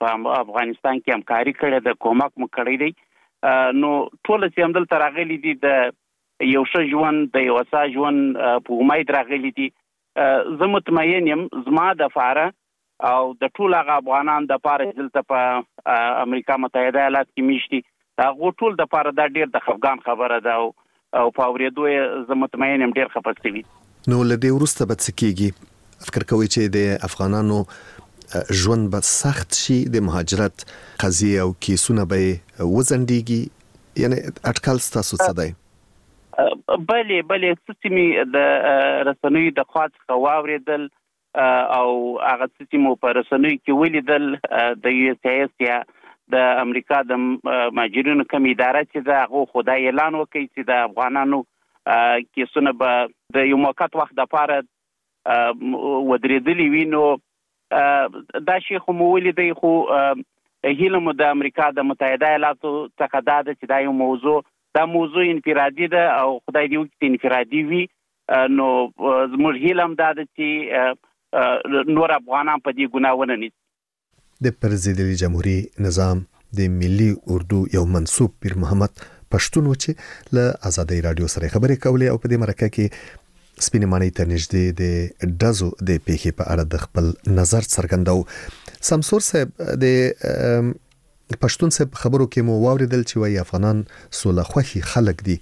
په افغانستان کې همکاري کړې ده، کومک مو کړی دی. نو ټول چې هم دلته راغلي دي د یو ښه ژوند، د یو ښه ژوند په امید راغلي دي. زه مطمئن یم زما د پاره او د ټول هغه افغانان د پاره دلته په امریکا متحده ایالات کې میشتي، هغه ټول د پاره دا ډیر د خفګان خبره ده او په اورېدو یې زه مطمئن یم ډیر خفه شوي. نو له دې وروسته به څه کېږي؟ فکر کوئ چې د افغانانو ژوند به سخت شي، د مهاجرت قضیه او کیسونه به وځنډېږي؟ یعنی اټکل ستاسو څه دی؟ بلې څه چې مې د رسنیو د خوا څخه واورېدل او هغه څه چې مو په رسنیو کې ولیدل د یو اس ایس یا د امریکا د مهاجرینو کوم اداره چې ده هغه خو دا اعلان وکړي چې د افغانانو کیسونه به د یو موقت وخت دپاره ودرېدلي وي. نو دا شی خو مو ولیدی، خو هیله مو د امریکا د متحده ایالاتو څخه دا ده چې دا موضوع انفرادي ده او خدای دې وکړي انفرادي وي. نو زموږ هیله هم دا ده چې نور افغانان په دې ګناه ونه نیسي. د پرزیدلي جمهوریت نظام د ملي اردو یو منسوب پیر محمد پښتون و چې له آزادۍ رادیو سره خبرې کولې او په دې مرکه کې سپینې ماڼۍ ته نږدې د ډزو د پیښې په اړه د خپل نظر څرګنداو. سمسور صاحب، د پښتون صاحب خبرو کې مو واوریدل چې وایي افغانان سوله خوښي خلک دي.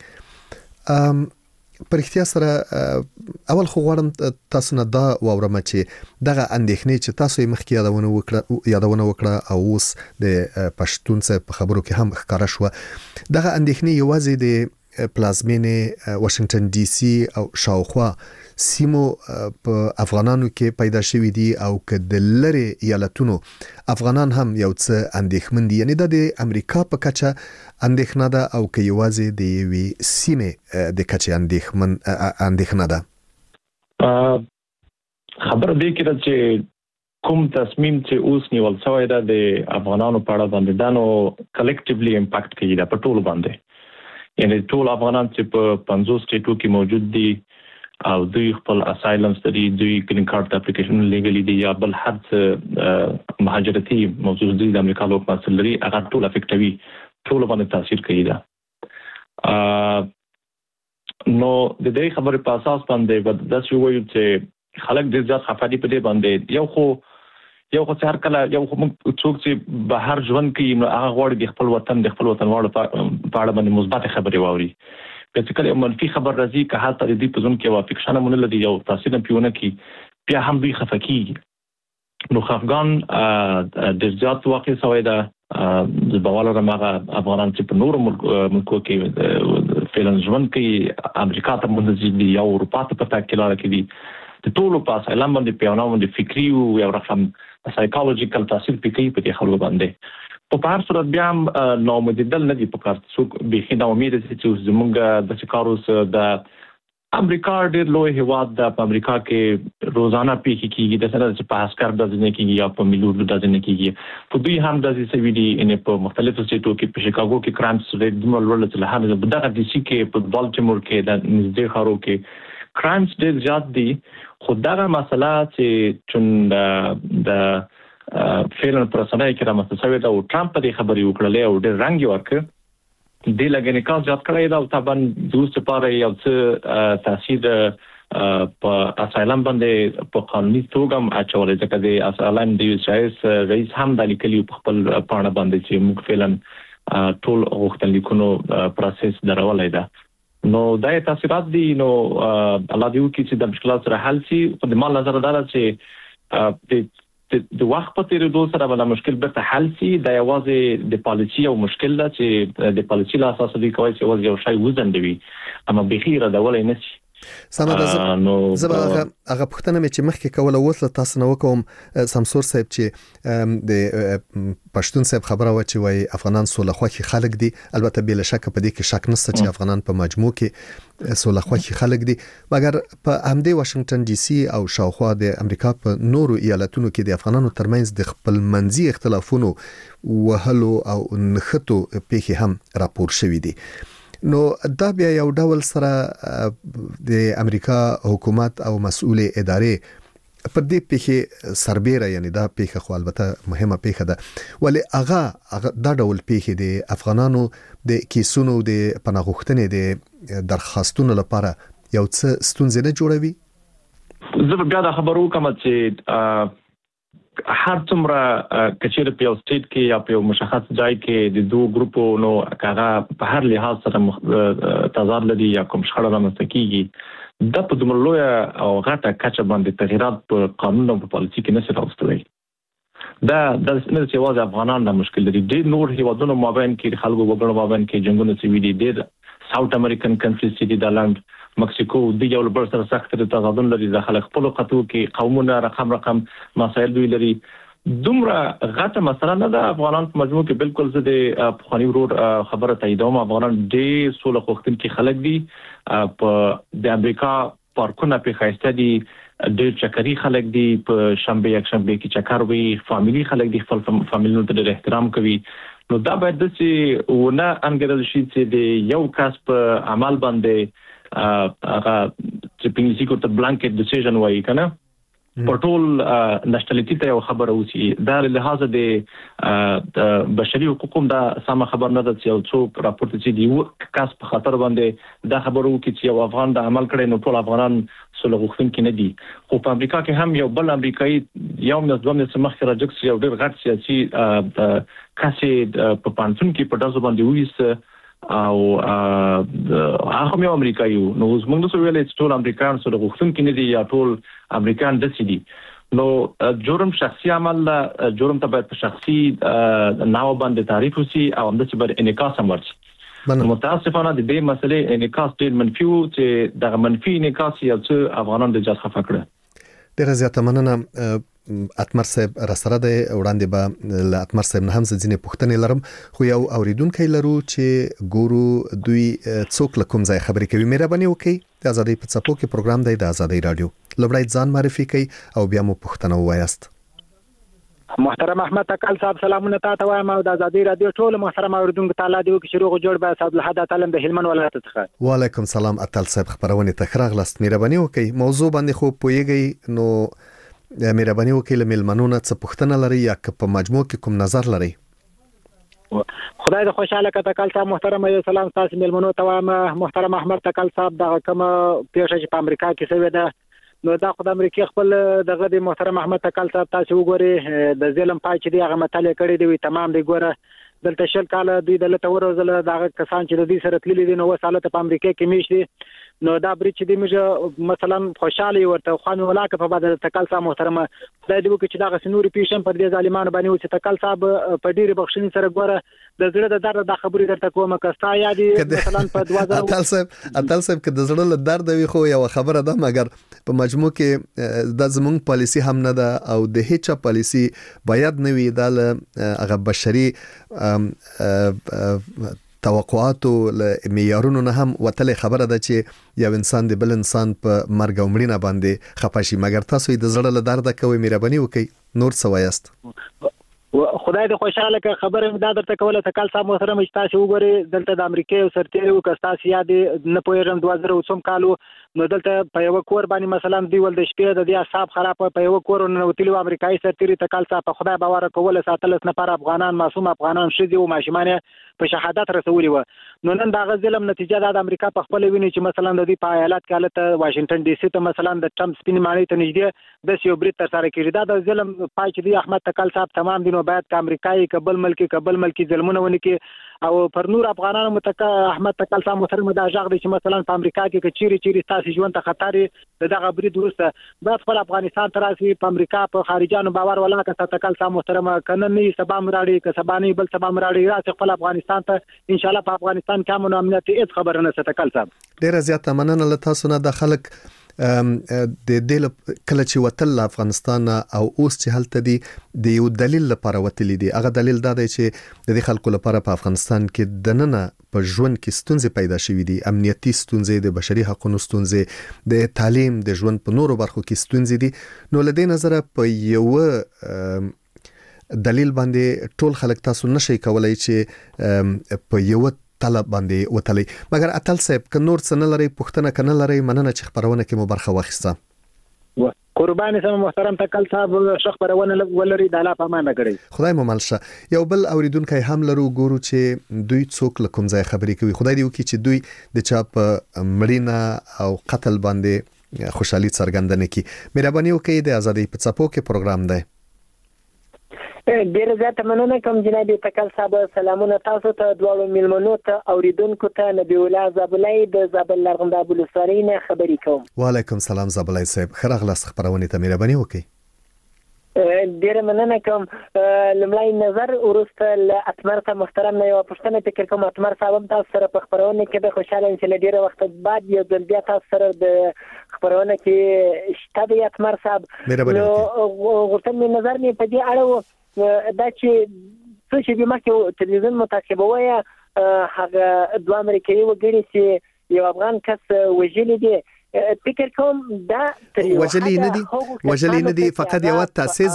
پر اختیار سره اول خو غواړم تاسو نه دا واورم چې دغه اندېښنې چې تاسو یې مخکې یادونه وکړه او اوس د پښتون صاحب په خبرو کې هم ښکاره شوه، دغه اندېښنې یوازې د پلازمینې واشنگټن ډي سي او شاوخوا سیمو په افغانانو کې پیدا شوي دي او که د لرې ایالتونو افغانان هم یو څه اندېښمن دي؟ یعنی دا د امریکا په کچه اندېښنه ده او که یوازې د یوې سیمې د کچې اندېښنه ده؟ خبره دې کې ده چې کوم تصمیم چې اوس نیول شوی ده د افغانانو په اړه باندې دا نو کلیکټیولی امپاکټ کوي دا په ټولو باندې. یعنی ټول افغانان چې په 50 سټیټو کې موجود دي او دوی خپل اسایلمز لري، دوی گرین کارت اپلیکیشن لیګلی دي یا بل هر څه مهاجرتي موضوع دي د امریکا لوک مسل لري، هغه ټول افیکټوي، ټول باندې تاثیر کوي دا. نو د دې خبرې په اساس باندې د څه وایو چې خلک د ځات خفادي په دې باندې یو خو څهر کله یو خو څوک چې بهر ژوند کوي نو هغه غواړي د خپل وطن واړو په اړه باندې مثبت خبرې واوري. چې کله منفي خبر راځي که حتی د دې په ځون کې وافق شنه مونږ لري یو تاثیر پیونه کی بیا هم دوی خفقي نو خفغان د ځات واقع سوی دا د بواله رمغه افغانان چې په نور ملکو کې فعلا ژوند کوي، امریکا ته مونږ دي یا اروپا ته په تاکي لاره کې دي، د ټولو په اساس باندې پیونه باندې فکری او یو رقم سایکولوژیکل تاثیر پکې په دې خلکو باندې. په هر صورت بیا هم نومدیدل نه دي په کار څوک به نه امید چې زمونږ د سکاروس د امریکا ډېر لوی هواد د امریکا کې روزانه پیښې کیږي، د سره چې په اسکر د ځنې کیږي یا په مليون د ځنې کیږي. په دوی هم د سویډي ان په مختلفو سټیټو کې په شیکاګو کې کرایمز ریټ د ملول له هغه د دغه د سی کې په بالټیمور کې د نږدې خارو کې کرایمز ډېر زیات دي. خو دغه مسله چې چون د فعلا پرسنای کې رامنځته شوې ده او ټرمپ په دې خبرې وکړلې او ډېر رنګ یې ورکړ، د لګنې کار زیات کړی دا او طبعا دوست لپاره یو څه تاثیر په اسایلم باندې په قانوني توګه اچولې ځکه د اسایلم د یو شایس رئیس هم د لیکلي په خپل پاڼه باندې چې موږ فعلا ټول غوښتنلیکونو پروسس درولای ده. نو دا تاثیرات دي. نو الله دې وکړي چې د مشکلات سره حل شي. په مال نظر دا چې د وخت په تیریدو سره بل مشکل به حل شي. دا یوازې د پالیسي او مشکل ده چې د پالیسي له اساس دی کوي چې یوازې یو شی وزندوي اما بخیره دا ولې نه شي. سمه ده. زه هغه پوښتنه مې چې مخکې کوله اوس له تاسو نه وکوم سمسور صاحب چې د پښتون صاحب خبره و چې وای افغانان سوله خوښي خلک دي. البته بلا شک په دې کې شک نشته چې افغانان په مجموع کې سوله خوښي خلک دي، مګر په همدې واشنگټن ډي سي او شاوخوا د امریکا په نورو ایالتونو کې د افغانانو ترمنځ د خپل منځي اختلافونو وهلو او نښتو پیښې هم راپور شوې دي. نو دا بیا یو ډول سره د امریکا حکومت او مسؤل ادارې پر دې پیښه سربېره یعنی دا پیښه خو البته مهمه پیښه ده ولی هغه دا ډول پیښه د افغانانو د کیسونو د پناهغښتنې د درخواستونو لپاره یو څه ستونزې نه جوړوي. زه بیا دا خبرو کوم چې هر څومره کچېر په یو سټیټ کې یا په یو مشخص ځای کې د دوه ګروپونو کاغه په هر لحاظ سره تضاد لري یا کوم شخړه رامنځته کیږي د په دومره لوی او غټه کچه باندې تغیرات په قانون او په پالیسي کې نشي راوستلی. دا د سیمې یوازې افغانان د مشکل لري. د نور هیوادونو مابین کې خلکو وګړو مابین کې جنگونه سوي دي. د ساوث امریکن کنټریز چې د لاند مکسیکو د یو بل سره سخت تضادونه لري. د خلک خپل خطو کې قومونه رقم مسایل دوی لري. دومره غټه مسله نه ده. افغانان په مجموع کې بالکل زه د پخوانی ورور خبره تاییدوم. افغانان ډېر سوله غوښتونکي خلک دي. په د امریکا پارکونه په خاصه دي. ډېر چکري خلک دي. په شنبه یک شنبه کې چکر وي. فاميلي خلک دي. خپل فاميلونو ته ډېر احترام کوي. نو دا باید د چې ونه انګرل شي چې د یو کس په عمل باندې هغه چې په انګلیسي کې ته بلانکټ ډیسیژن وایي کنه په ټول نشټالیټي ته یو خبره وسی. دا له لحاظ د بشري حقوقو دا سم خبر نه ده چې یو څوک راپورټ چې دی کس په خطر باندې دا خبره وکړي چې یو افغان د عمل کړي نو ټول افغانان سره غوښتونکي نه دي. خو په امریکا کې هم یو بل امریکایي یو مې دوه مې سمخ راجکس یو ډېر غټ سیاسي کاسې په پانتون کې په داسې باندې وېست او هغه مې امریکایي نو زموږ نو ویلې چې ټول امریکایان سره غوښتونکي نه دي یا ټول امریکایان دسي دي. نو جرم شخصي عمل جرم ته باید شخصي ناو باندې تعریف وسی او هم د چې بر انعکاس هم ورشي. متاسفانه د دې مسلې انعکاس ډېر منفي و چې د منفي انعکاس یو څه افغانان د جات خفه کړه. ډېر زیاته مننه اتمر صاحب را سره د وړاندې به له اتمر صاحب نه هم ځینې پوښتنې لرم خو یو اوریدونکو لرو چې ګورو دوی څوک له کوم ځای خبرې کوي. مهرباني وکړئ د ازادۍ په څپو کې پروګرام دی د ازادۍ رادیو لومړی ځان معرفي کړئ او بیا مو پوښتنه ووایاست. محترم احمد تکل صاحب سلامونه تاسو وایم او د ازادۍ رادیو ټول محترم اوریدونکو تعالی دی وکړي شروع جوړ به صاحب له حدا تعلم د هلمند ولایت څخه. وعلیکم سلام اتل صاحب خبرونه تخراغلست. مهرباني وکړئ موضوع باندې خو پویږئ نو مهرباني وکړئ له ملمنونو څه پوښتنه لري یا په مجموع کې کوم نظر لري. خدای د خوشاله کتکل صاحب محترم یو سلام تاسو ملمنو ته وایم. محترم احمد تکل صاحب دا کوم پیښه چې په امریکا کې شوې ده نو دا خو د امریکا خپل دغه د محترم احمد تکل صاحب تاسو وګورئ د ظلم پای چې دی هغه مطالعه کړی دی تمام دی ګوره دلته شل کال دوی د لته ورزله دا کسان چې د دې سره تللی دي نو وساله په امریکا کې میشي نو دا برید چې دی موږ مثلا خوشاله ورته خوان ولاکه په بعد تکل صاحب محترمه دا دی چې دا غسنوري پیشن پر دې ظالمانو باندې و چې تکل صاحب په ډیره بخښنې سره ګوره د زړه د درد د خبرې درته کومه کستا یادي مثلا په 2000 اتل صاحب که د زړه له درد وي خو یو خبره ده مګر په مجموع کې د زمونږ پالیسی هم نه ده او د هیڅ پالیسی باید نه وي د هغه بشري توقعاتو له معیارونو نه هم وتلې خبره ده چې یو انسان د بل انسان په مرګ او مړینه باندې خپه شي مګر تاسو د زړه له درد کوي. مهرباني وکړئ نور څه وایاست. خدای دې خوشاله که خبره دا درته کوله تکل صاحب محترم چې تاسو وګورئ دلته د امریکا او سرتیري او کستاسي یاد نه پوهیږم 2000 کالو نو دلته په یو کور باندې مثلا دی ول د شپې د دې اصحاب خراب په یو کور نو تلو امریکایي سرتیري تکل صاحب په خدای باور کوله ساتلس نفر افغانان معصوم افغانان شدي او ماشومان په شهادت رسولي و نو نن دا ظلم نتیجه د امریکا په خپل ویني چې مثلا د دې په ایالت کې حالت واشنگټن ډي سي ته مثلا د ټرمپ سپین معنی ته نږدې د یو برید تر سره کیږي دا د ظلم پای چې دی احمد تکل صاحب تمام دینو باید ک امریکایي قبل ملکی ظلمونه ونی کې او پر نور افغانانو احمد تکل صاحب محترم دا ځاګ دي چې مثلا په امریکا کې چیرې تاسو ژوند ته خطر دغه برید ورسته بعد خپل افغانستان تراسي په امریکا په خارجانو باور ولاکه تکل صاحب محترم کنه نه سبا مراړي که سبا نه بل سبا مراړي راځي خپل افغانستان ته ان شاء الله په افغانستان کې امن او امنیت هیڅ خبر نه ست تکل صاحب. ډیره زیاته مننه له تاسو نه د خلک د دې کله چې وتل افغانستان او اوس چې هلته دي د یو دلیل لپاره وتلی دي. هغه دلیل دا دی چې د دې خلکو لپاره په افغانستان کې دننه په ژوند کې ستونزې پیدا شوې دي امنیتي ستونزې د بشري حقوقو ستونزې د تعلیم د ژوند په نورو برخو کې ستونزې دي. نو له دې نظره په یو دلیل باندې ټول خلک تاسو نشي کولای چې په یو طلب باندې وتلی مګر اتل صاحب ک نور څه نه لري پښتنه کنه لري مننه چې خبرونه کې مو برخه واخیسته. قربان سم محترم تکل صاحب شخ پرونه ولري د الله پامانه کړی خدای مو ملشه. یو بل اوریدونکو هم لرو ګورو چې دوی څوک لکم ځای خبرې کوي. خدای دې وکړي چې دوی د چا په مړینه او قتل باندې خوشحالي څرګندونه کړي. مهرباني وکړئ د ازادي په څپو کې پروګرام دی. ډیر زیات مننه کوم جناب تکل صاحب. سلامونه تاسو ته دواړو میلمنو ته اوریدونکو ته. نبی الله زابلای د زابل لرغونده بلوساري نه خبرې کوم. وعلیکم سلام زابلای صاحب. خراغلاس خبرونه ته مهرباني وکړئ. ډیر مننه کوم. لمړی نظر ورسته ل اتمر ته محترم نه یو پښتنه فکر کوم اتمر صاحب تاسو سره په خبرونه کې به خوشاله ان چې ډیر وخت بعد یو ځل بیا تاسو سره د خبرونه کې شته د اتمر صاحب. مهرباني وکړئ. غوښتنه نظر مې په دې اړه دا چې څه چې به مخکې تلویزیون متعقبوي هغه دوه امریکایي وګړي چې یو افغان کس وژلي دي. فکر کوم دا وژلي نه دي فقط یو تاسیس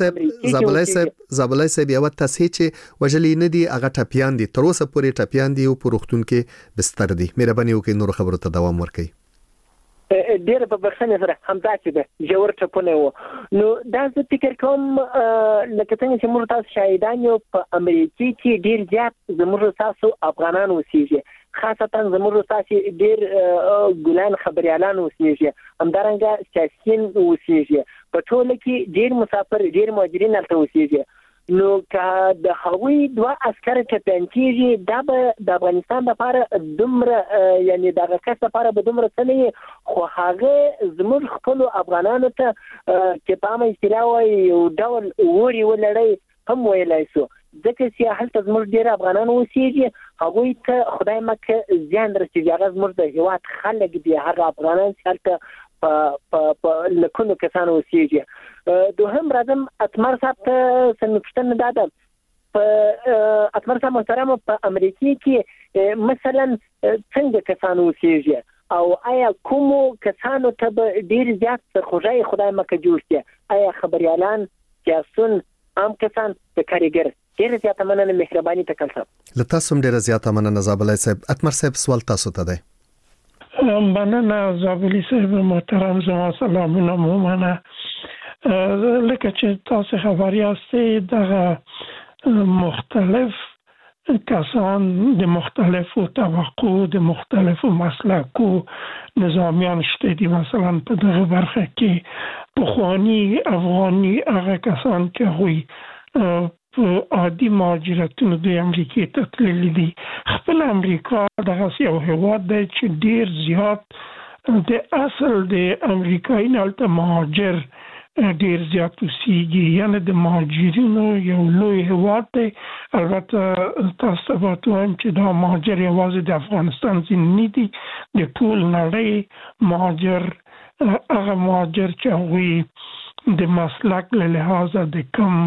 زابلای صاحب یو تاسیس چې وژلي نه دي هغه ټپیان دي. تر اوسه پورې ټپیان دي او په روغتون کې بستر دي. مهرباني وکړئ نور خبرو ته دوام ورکړئ. ډیر په بخښنه سره همدا چې ده جوړ ټپونه و. نو دا زه فکر کوم لکه څنګه چې موږ تاسو شاهدان یو په امریکا کې ډیر زیات زموږ تاسو افغانان اوسېږي، خاصتا زموږ تاسو ډیر ګلان خبريالان اوسېږي، همدارنګه سیاسيين اوسېږي، په ټوله کې ډیر مسافر ډیر مهاجرین هلته اوسېږي. نو که د هغوی دوه عسكر ټپیان کېږي دا به د افغانستان لپاره دومره یعنی دغه کس لپاره به دومره څه نه وي، خو هغه زموږ خپلو افغانانو ته چې په عامه اصطلاح وایي یو ډول اوري ولړی هم ویلی سو، ځکه چې هلته زموږ ډېر افغانان اوسېږي، هغوی ته خدای مکه زیان رسېږي. هغه زموږ د هېواد خلک دي، هغه افغانان چې هلته په لکونو کسان اوسېږي. دوهم راځم اتمر صاحب ته څه پوښتنه دا ده، په اتمر صاحب محترم په امریکا کې مثلا څنګه کسان اوسېږي او آیا کومو کسانو ته به ډیر زیات خوږی خدای مکه جوړ شي؟ آیا خبريالان، سیاسون، عام کسان، کاریګر؟ ډیر زیات مننه، مهرباني تکل صاحب. له تاسو ډیر زیات مننه زابلای صاحب. اتمر صاحب سوال تاسو ته دی. مننه زابلی صاحب محترم، زما سلامونه مومنه. لکه چې تاسو خبر یاستئ دغه مختلف کسان د مختلفو طبقو د مختلفو مسلکو نظامیان شته دي. مثلا په دغه برخه کې پخوانی افغاني هغه کسان چې هغوی په عادي مهاجرتونو د امریکې ته تللي دي. خپل امریکا دغسې یو هېواد دی چې ډېر زیات د اصل د امریکایي نه هلته مهاجر ډیر زیات اوسېږي، یعنی د مهاجرینو یو لوی هېواد دی. البته تاسو ته باید ووایم چې دا مهاجر یوازې د افغانستان ځینې نه دي، د ټول نړۍ مهاجر، هغه مهاجر چې هغوی د مسلک له لحاظه د کم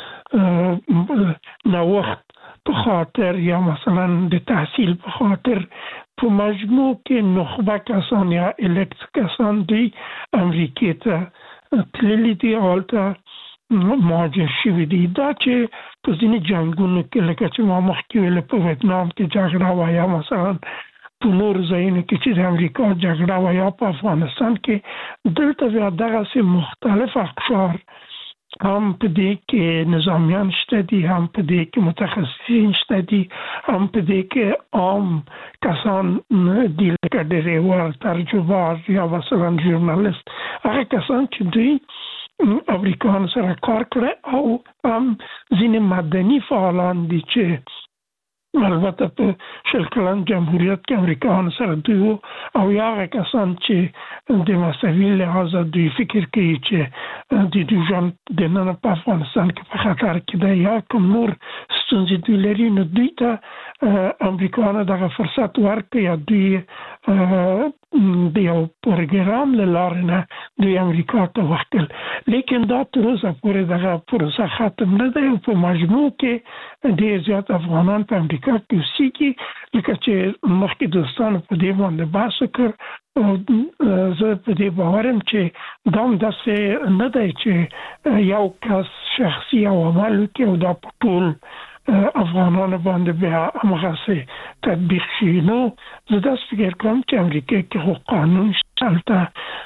نوښت په خاطر یا مثلا د تحصیل په خاطر په مجموع کې نخبه کسان یا الیکت کسان دی امریکې ته تللی دي، هلته مهاجر شوي دي. دا چې په ځینې جنګونو کې لکه چې ما مخکې ویل په ویتنام کې جګړه وه، یا مثلا په نورو ځایونو کې چې د امریکا جګړه وه، یا په افغانستان کې، دلته بیا دغسې مختلف اقشار هم په دې کې نظامیان شته دي، هم په دې کې متخصصین شته دي، هم په دې کې عام کسان دي لکه ډریور، ترجمه‌باز یا مثلا ژورنالیست، هغه کسان چې دوی امریکایانو سره کار کړی، او هم ځینې مدني فعالان دي چې البته په شل کلن جمهوریت کې امریکایانو سره دوی وو، او یا هغه کسان چې د مذهبي لحاظه دوی فکر کوي چې د دوی ژوند دننه په افغانستان کې په خطر کې دی، یا کوم نور ستونزې دوی لري، نو دوی ته امریکایانو دغه فرصت ورکړي، یا دوی د یو پروګرام له لارې نه دوی امریکا ته وختل. لیکن دا تر اوسه پورې دغه پروسه ختم نه دی، او په مجموع کې ډېر زیات افغانان په امریکا کې اوسېږي. لکه چې مخکې دوستانو په دې باندې بحث وکړ، او زه په دې باور یم چې دا هم داسې نه دی چې یو کس شخصي او عمل وکړي او دا په ټول افغانانو باندې بیا همغه تطبیق شي. نو زه دا فکر کوم چې امریکا کې قانون شته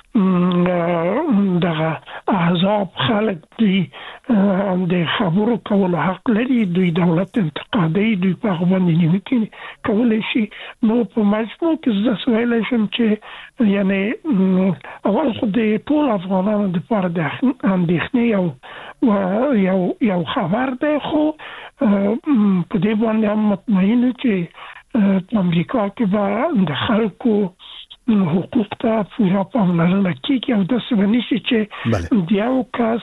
دغه احزاب خلک دی د خبرو کولو حق لري، دوی دولت انتقادي، دوی په باندې نیوکې کولای شي. نو په مجموع کې زه سوال شم چې یعنی اول خو د ټول افغانانو لپاره د اندېښنې یو خبر دی، خو په دې باندې هم مطمئن چې امریکا کې به د خلکو حقوق ته پوره پاملرنه کیږي او داسې به نشي چې د یو کس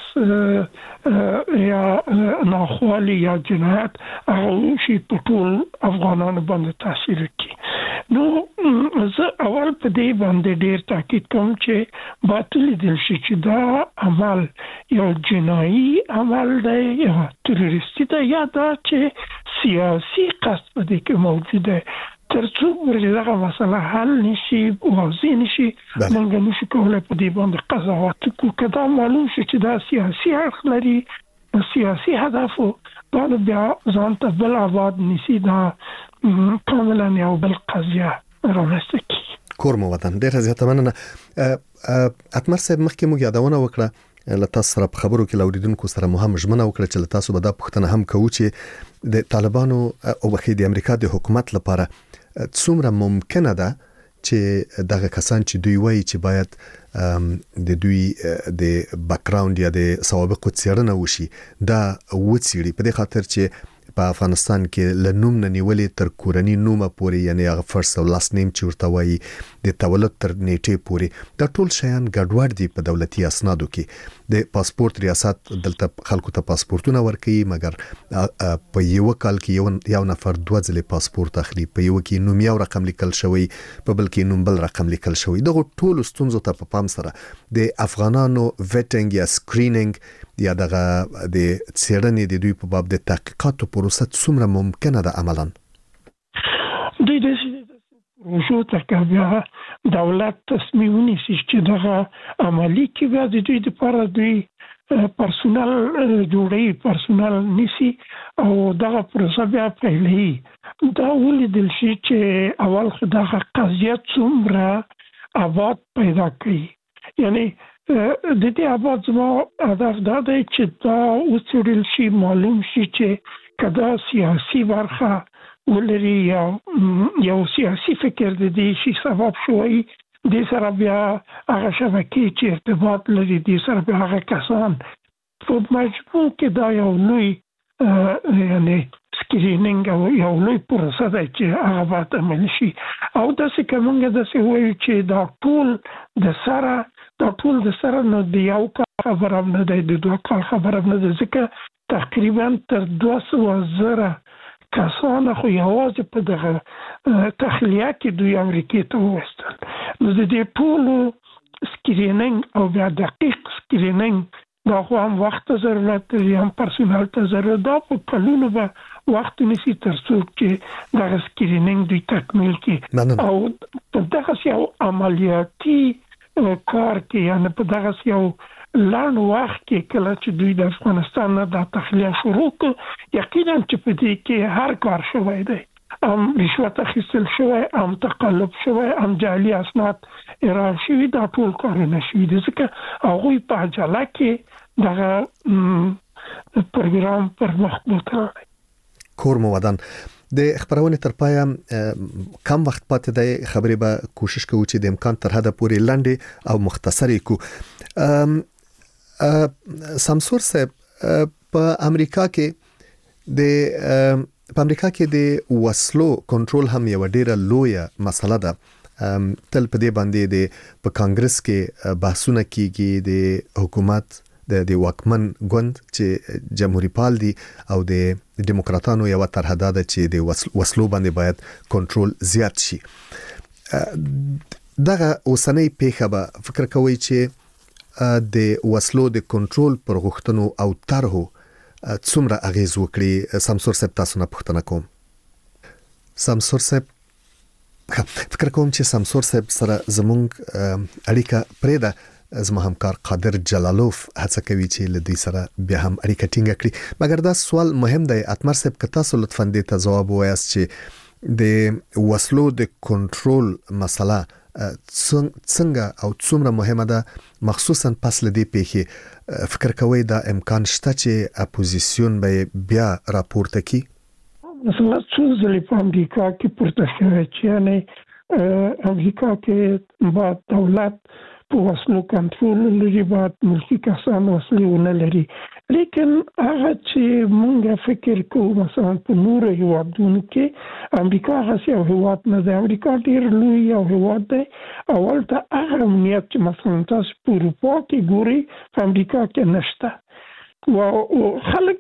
یا ناخوالي یا جنایت هغه شي په ټول افغانانو باندې تاثیر کوي. نو زه اول په دې باندې ډېر تاکید کوم چې باطل دل شي چې دا عمل یو جنایي عمل دی یا تروریستي دی یا دا چې سیاسي قصد په دې کې موجود دی. ترڅو ورته مسله حل نشي واضح نشي موږ نشو کولای په دې باندې قضاوت وکړو. کدا معلوم شي چې دا سیاسي اړخ لري، سیاسي هدف دا بیا ځان ته بل آباد نشي، دا کاملا یو بل قضیه رامنځته کیږي. کور مو وطن ډېر زیاته مننه. اتمر صاحب مخکې موږ یادونه وکړه لته سره په خبرو کې لاوریدونکو سره مهم ژمنه وکړه چې تاسو به دا پوښتنه هم کوو چې د طالبانو او د امریکا د حکومت لپاره څومره ممکنه ده چې دغه کسان چې دوی وایي چې باید د دوی د بیکګراوند یا د سوابقو څېړنه وشي دا وڅېړي، په دې خاطر چې په افغانستان کې لنوم نه نیولې تر کورنۍ نومه پورې، یعنی هغه فرست او لاست نیم چې ورته وایي د تولد تر نیټې پورې، دا ټول شیان ګډوډ دي په دولتي اسنادو کې. د پاسپورت ریاست دلته خلکو ته پاسپورتونه ورکوي، مګر په یو کال کې یو نفر 2 ځله پاسپورت اخلي، په یو کې نوم یو رقم لیکل شوی، په بل کې نوم بل رقم لیکل شوی. دغه ټول ستونزو ته په پام سره د افغانانو ویټینګ یا سکرینینګ یا دغه د څېړنې د دوی په باب د تحقیقاتو پروسه څومره ممکنه ده عملاً؟ دوی د پروژو ته بیا دولت تصمیم ونیسي چې دغه عملی کې بیا د دوی لپاره دوی پرسونل جوړي، پرسونل نیسي او دغه پروسه بیا پیلوي. دا ولیدل شي چې اول خو دغه قضیه څومره آباد پیدا کوي. یعنی د دې آباد زما هدف دا دی چې دا وڅېړل شي، معلوم شي چې کدا سیاسي برخه ولري یا یو سیاسي فکر د دې شي سبب شوی، د سره بیا هغه شبکې چې ارتباط لري د سره بیا هغه کسان په مجموع کې دا یو لوی یعنی سکرینینګ او یو لوی پروسه دی چې هغه باید عملي شي. او داسې که موږ داسې وایو چې دا ټول د سره نو د یو کال خبره نه دی، د 2 کال خبره نه ده، ځکه تقریبا تر 200,000 کسان خو یوازې په دغه تخلیه کې دوی امریکې ته ووستل. نو د دې ټولو سکرینینګ او بیا دقیق سکرینینګ دا خو هم وخت ته ضرورت لري، هم پرسونل ته ضرورت، دا په کلونو به وخت نیسي تر څو چې دغه سکرینینګ دوی تکمیل کړي. او په دغه یو عملیاتي کار کې یعنی په دغه یو لړ وخت کې کله چې دوی د افغانستان نه د تخلیه شروع کړ، یقینا چې په دې کې هر کار شوی دی، هم رشوت اخیستل شوی، هم تقلب شوی، هم جعلي اسناد ارائه شوي، دا ټول کارونه شوي دي، ځکه هغوی په عجله کې دغه پروګرام پر مخ بوتلی. کور مو ودان د خبرونه تر پایا کم وخت پاتې دی، خبرې به کوشش کوو چې د امکان تر حد پورې لاندې او مختصرې کو. سمسور صاحب، په امریکا کې د وسلو کنټرول هم یو ډیره لویه مسله ده. تل په دې باندې په کانګرس کې بحثونه کیږي، د حکومت د واکمن ګوند چې جمهوریت پال دي او د دیموکراتانو یو طرح ده چې د وسلو باندې باید کنټرول زیات شي. دغه اوسنۍ پیښه به فکر کوي چې د وسلو د کنټرول پر غوښتنو او طرحو څومره اغیز وکړي؟ سمسور صاحب تاسو نه پوښتنه کوم. سمسور صاحب، فکر کوم چې سمسور صاحب سره زمونږ اړیکه پرې ده. زما همکار قادر جلالوف هڅه کوي چې له دوی سره بیا هم اړیکه ټینګه کړي. مګر دا سوال مهم دی اتمر صاحب، که تاسو لطفاً دې ته ځواب ووایاست چې د وسلو د کنټرول مسله څنګه او څومره مهمه ده، مخصوصا پس له دې پیښې فکر کوئ دا امکان شته چې اپوزیسیون به بیا راپورته کړي؟ مثلا څو ځلې په امریکا کې پورته شوی چې یعنې امریکا کې باید دولت په وسلو کنټرول لري، باید ملکي کسان وسلې ونه لري. لیکن هغه چې مونږ فکر کوو مثلا په نورو هیوادونو کې امریکا هغه یو هیواد نه دی. امریکا ډېر لوی یو هیواد دی. اول ته هغه امنیت چې مثلا تاسو په اروپا کې ګورئ په امریکا کې نشته او خلک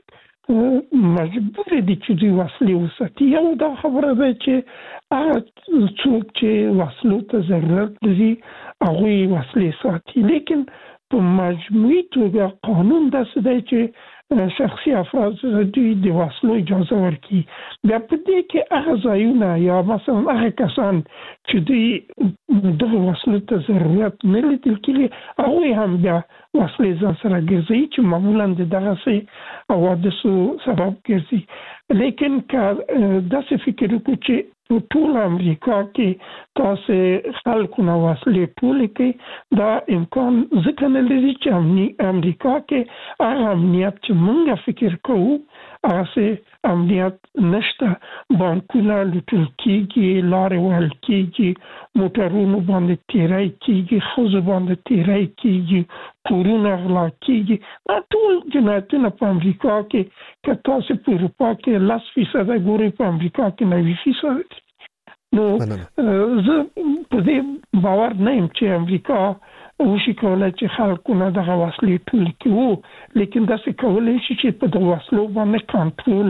مجبور دي چې دوی وسلې وساتي. یو دا خبره ده چې هغه څوک چې وسلو ته ضرورت لري هغوی وسلې ساتي. لیکن په مجموعي توګه قانون داسې دی چې شخصي افراد دوی د وسلو اجازه ورکړي. بیا په دې کې هغه ځایونه یا مثلا هغه کسان چې دوی دغه وسلو ته ضرورت نه لیدل کېږي هغوی هم بیا وسلې ځان سره ګرځوي چې معمولا د دغسې حوادثو سبب ګرځي. لیکن که داسې فکر وکړو چې په ټول امریکا کې تاسو خلکو نه وسلې ټولې کوي، دا امکان ځکه نه لري چې امریکا کې هغه امنیت چې موږ فکر کوو هغه امنیت نشته. بانکونه لوټل کېږي، لارې وهل کېږي، موټرونو باندې تیری کېږي، ښځو باندې تیری کېږي، کورونه غلا کېږي. دا ټول جنایتونه په امریکا کې که تاسو په اروپا کې 10% ګورئ په امریکا کې 90%. نو زه په دې باور نه یم چې امریکا وشي کولای چې خلکو نه دغه وسلې ټول کړي، لیکن داسې کولی شي چې په دغه وسلو باندې کنټرول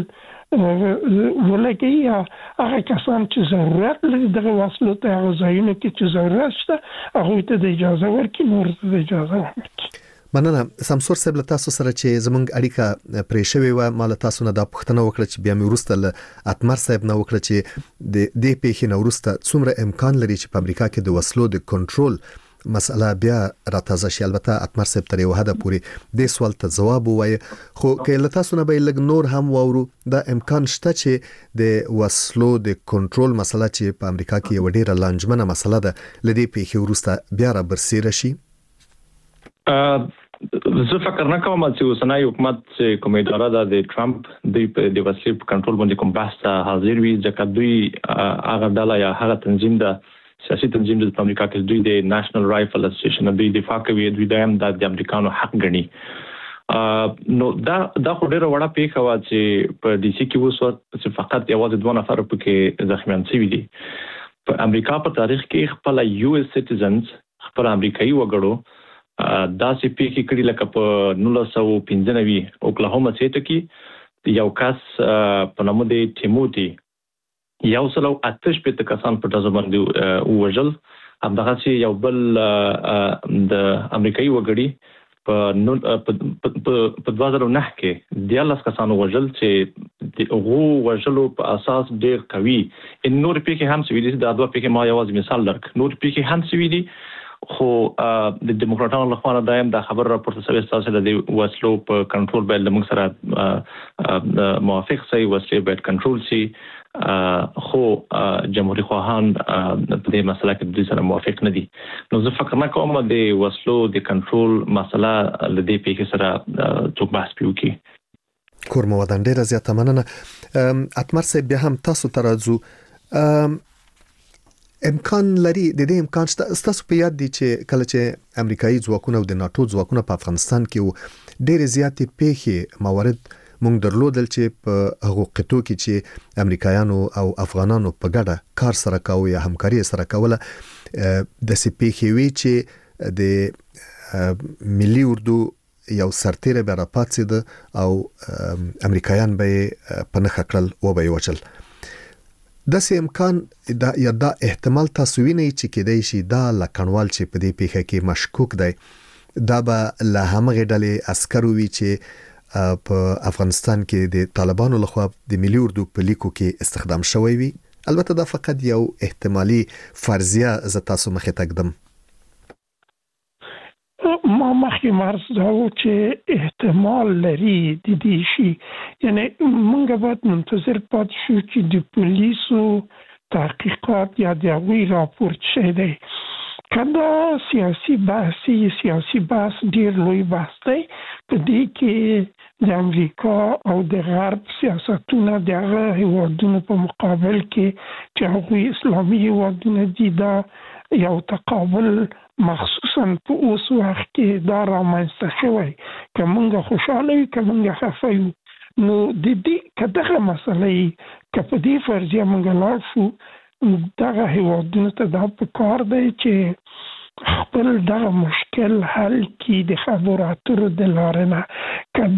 ولګي یا هغه کسان چې ضرورت لري دغه وسلو ته هغه ځایونه کې چې ضرورت شته هغوی ته د اجازه ورکړي، نور ته د اجازه ورکړي. مننه. سمسور صاحب، له تاسو سره چې زموږ اړیکه پرې شوې وه، ما له تاسو نه دا پوښتنه وکړه چې بیا مې وروسته له اتمر صاحب نه وکړه چې د دې پیښې نه وروسته څومره امکان لري چې په امریکا کې د وسلو د کنټرول مسله بیا راتازه شي. البته اتمر صاحب تر یو حده پورې دې سوال ته ځواب ووایي، خو که له تاسو نه به لږ نور هم واورو، دا امکان شته چې د وسلو د کنټرول مسله چې په امریکا کې یو ډېره لانجمنه مسله ده له دې پیښې وروسته بیا را برسېره شي؟ زه فکر نه کوم چې اوسنی حکومت چې کوم اداره ده د ټرمپ دوی په د وسلې په کنټرول باندې کوم بحث ته حاضر وي، ځکه دوی هغه ډله یا هغه تنظیم ده، سیاسي تنظیم د امریکا کې دوی د نېشنل رایفل اسوسییشن دوی دفاع کوي، دوی د امریکانو حق ګڼي. نو دا خو ډېره وړه پیښه وه چې په ډي سي کې وسوه چې فقط یوازې 2 نفر پکې زخمیان شوي دي. په امریکا په تاریخ کې خپل یو اس سټیزنز خپل امریکایي وګړو داسې پیښې کړي لکه په 1995 اوکلاهوما سټیټ کې یو کس په نامه د ټیموتی 188 کسان په تاسو باندې وژل. همدغه یو بل د امریکایي وګړي په 2009 کې 14 کسان وژل چې هغه وژلو په اساس ډېر قوي. ان نور پیښې هم سوي دي، دا 2 پیښې ما یوازې مثال درک، نور پیښې هم سوي دي. خو د دیموکراتانو لخوا دایم دا خبر راپورته شوی تاسو د وسلو په کنټرول باندې موږ سره موافق شي، وسلې باید کنټرول شي. خو جمهوریت خواهان په دې مسله کې د سره موافق نه دي. نو زه فکر نه کوم د وسلو د کنټرول مسله د دې پیښې سره څوک بحث پیوکي. کورمو ودان ډیره زیاته مننه. اتمر صاحب، بیا هم تاسو ته راځو. امکان لري د دې امکان شته؟ ستاسو په یاد دي چې کله چې امریکایي ځواکونه او د ناتو ځواکونه په افغانستان کې ډېرې زیاتې پیښې موارد موږ درلودل چې په هغو قطعو کې چې امریکایانو او افغانانو په ګډه کار سره کاوه یا همکاري سره کوله، داسې پیښې وي چې د ملي اردو یو سرتیری به راپاڅېده او امریکایان به یې په نښه کړل و به یې وچل. داسې امکان یا دا احتمال تاسو وینئ چې کېدای شي دا لکنوال چې په دې پیښه کې مشکوک دی دا به له همغې ډلې عسکر وي چې په افغانستان کې د طالبانو لخوا د ملي اردو په لیکو کې استخدام شوی وي؟ البته دا فقط یو احتمالي فرضیه زه تاسو مخې ته ږدم. ما مخکې مرز دا و چې احتمال لري د دې شي، یعنی موږ باید منتظر پاتې شو چې د پولیسو تحقیقات یا د هغوی راپورټ شوی دی. کله سیاسي بحث ډیر لوی بحث دی، په دې کې د امریکا او د غرب سیاستونه د هغه هیوادونو په مقابل کې چې هغوی اسلامي هیوادونه دي دا یو تقابل مخصوصا په اوس وخت کې دا رامنځته شوی، که موږ خوشحاله یو که موږ خفه یو. نو د دې که دغه مسله که په دې فرضیه موږ لاړ شو، دغه هیوادونو ته دا پکار دی چې خپل دغه مشکل حل کړي د خبرو اترو د لارې نه. که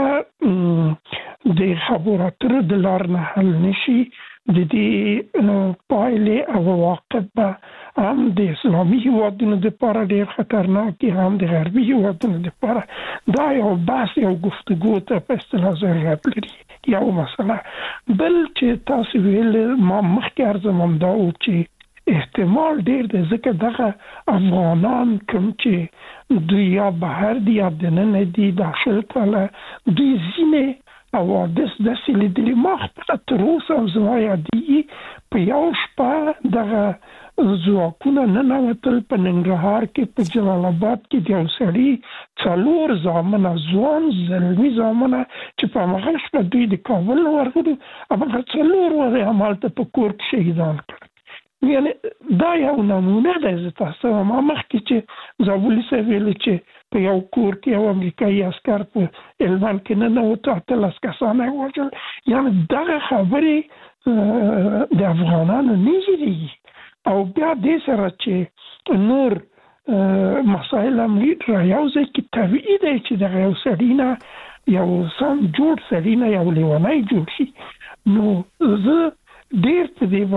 دغه د خبرو اترو د لارې نه حل نشي، د دې پایلې او عواقب به هم د اسلامي هیوادونو دپاره ډېر خطرناک دي، هم د غربي هیوادونو دپاره. دا یو بحث یو گفتگو ته په اصطلاح ضرورت لري. یو مسله بل چې تاسو ویل ما مخکې عرض دا و چې احتمال ډېر دی، ځکه دغه افغانان کوم چې دوی یا بهر دي یا دننه دي دا 20 کاله دوی ځینې حوادث داسې لیدلي. ما خپله تر اوسه هم زما یادېږي په یو شپه دغه ځواکونه ننوتل په ننګرهار کې په جلال آباد کې د یو سړي 4 زامنه ځوان زلمي زامنه چې په هماغه شپه دوی د کابل ورغلي، هماغه 4 ورځې همالته په کور کې شهیدان کړل. یعنی دا یو نمونه ده. زه تاسو ما مخکې چې زابلي صاحب ویلي چې په یو کور کې یو امریکایي عسکر په هلمند کې ننوت 18 کسان یې وژل. یعنی دغه خبرې د افغانانو نه هېرېږي. او بیا دې سره چې نور مسایل هم را یو ځای کې طبیعي دی چې دغه یو سړي نه یو سم جوړ سړي نه یو لیونی جوړ شي. نو زه ډېر په دې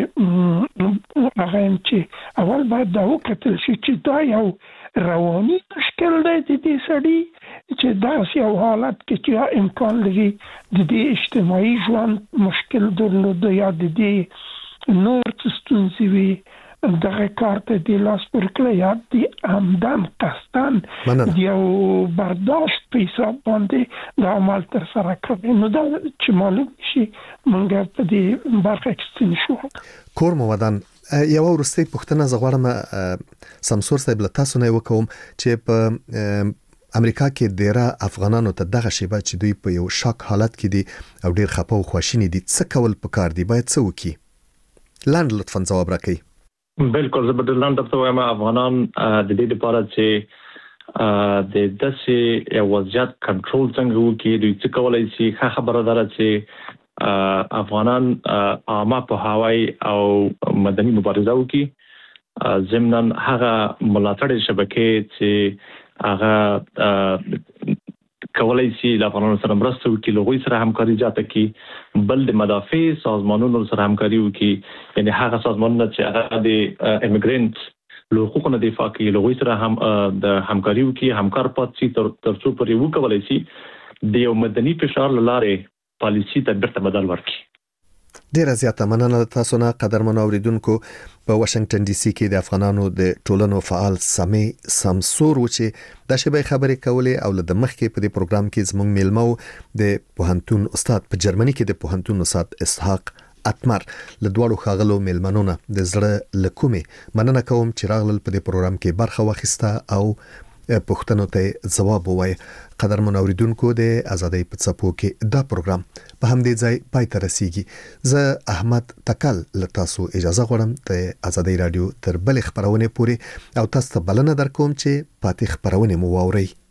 باندې هغه یم چې اول باید دا وکتل شي چې دا یو رواني مشکل دی د دې سړي، چې داسې یو حالت کې چې امکان لري د دې اجتماعي ژوند مشکل درلوده یا د دې نور څه ستونزې وي، دغه کار ته د لاس ورکړی یا د همدم قصدن د یو برداشت په حساب باندې دا عمل تر سره کړی. نو دا چې معلوم شي موږ په دې برخه کې ستونزې شو. کور مودان یو وروستۍ پوښتنه زه غواړم سمسور صاحب له تاسو نه وکوم چې په امریکا کې ډیره افغانانو ته دغه شیبه چې دوی په یو شاک حالت کې دي او ډیر خپه او خواشینی دي، څه کول پکار دي، باید څه وکړي؟ لاند لطفاً جواب راکړئ. بالکل زه به د لاند درته وایم افغانان د دې لپاره چې د داسې یو وضعیت کنټرول څنګه وکړي، دوی څه کولای شي. ښه خبره ده چې افغانان عامه پوهاوی او مدني مبارزه وکړي، ضمناً هغه ملاتړ شبکې چې هغه کولای شي له افغانانو سره مرسته وکړي، له هغوی سره همکاري زیاته کړي، بل د مدافع سازمانونو سره همکاري وکړي، یعنی هغه سازمانونه چې هغه د ایمیګرنټ له حقوقو نه دفاع کوي له هغوی سره هم د همکاري وکړي، همکار پاتې شي تر څو پورې وکولای شي د یو مدني فشار له لارې پالیسي ته بیرته بدل ورکړي. ډیره زیاته مننه تاسو نه قدرمنو اوریدونکو. په واشنگټن ډي سي کې د افغانانو د ټولنو فعال سامي سمسور و چې د شبي خبرې کولې او د مخ کې په دې پروګرام کې زموږ میلمو د پوهنتون استاد په جرمني کې د پوهنتون استاد اسحاق اتمر له دوړو خاغلو میلمنو نه د زړه لکومه مننه کوم چې راغلل په دې پروګرام کې برخه واخیسته او پوښتنو ته جواب ووایي. قدرمنو اوریدونکو د ازادۍ په څپو کې دا پروګرام په همدې ځای پای ته رسیږي. زه احمد تکل له تاسو اجازه غواړم د ازادۍ رادیو تر بل خبرونه پورې او تاسو ته بلنه درکوم چې پاتې خبرونه مو واورئ.